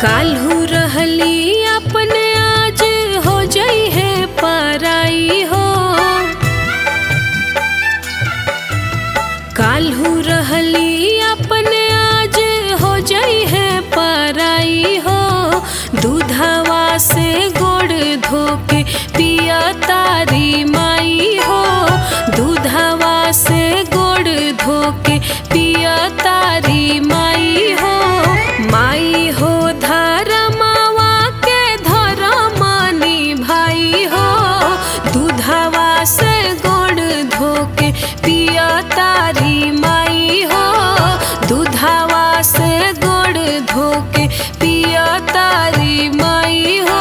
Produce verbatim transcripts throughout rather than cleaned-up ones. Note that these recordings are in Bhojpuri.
काल्हू रहली अपने आज हो जई है पराई हो। काल्हू रहली अपने आज हो जई है पराई हो। दूधवा से गोड़ धोके पिया तारी माई हो। दूधवा से गोड़ धोके पिया तारी माई हो। माई हो धरमवा के धरमानी भाई हो। दूधवा से गोड़ धोके पिया तारी माई हो। दूधवा से गोड़ धोके पिया तारी माई हो।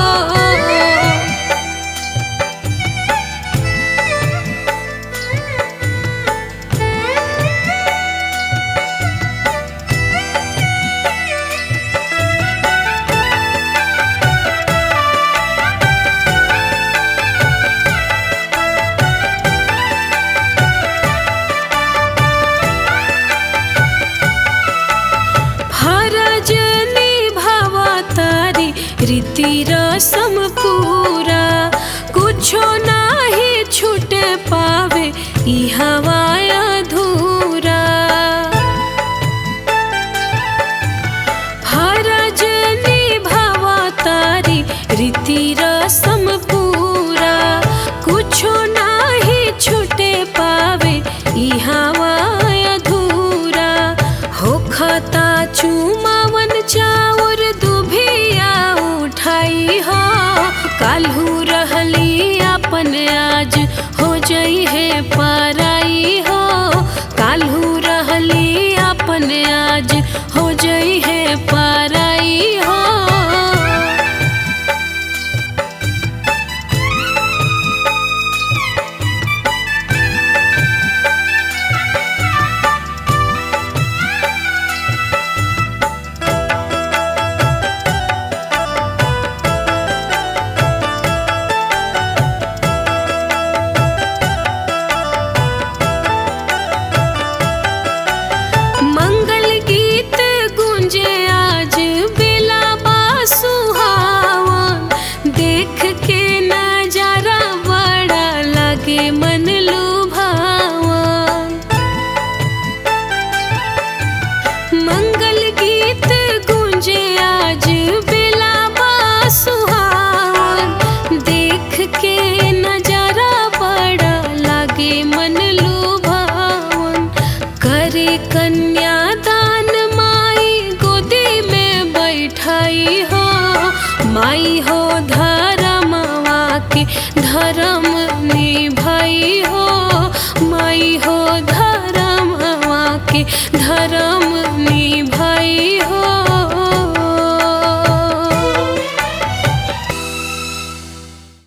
रीति रसम पूरा कुछो नाही छूटे पावे ई हवा अधूरा। फरज निभावा तारी रीति रसम पूरा कुछो नाही छूटे पावे ई हवा अधूरा। होखता चुमावन चाउर दुभिया उठाई हो। काल्हू रहली अपन आज हो जई है पराई हो। काल्हू रहली अपन आज हो जई है पराई हो। मन लुभावा मंगल गीत गूंजे आज बिलावा सुहावन। देख के नजारा बड़ा लागे मन लुभावन। करे कन्यादान माई गोदी में बैठाई हो। माई हो धरमवा के धर्म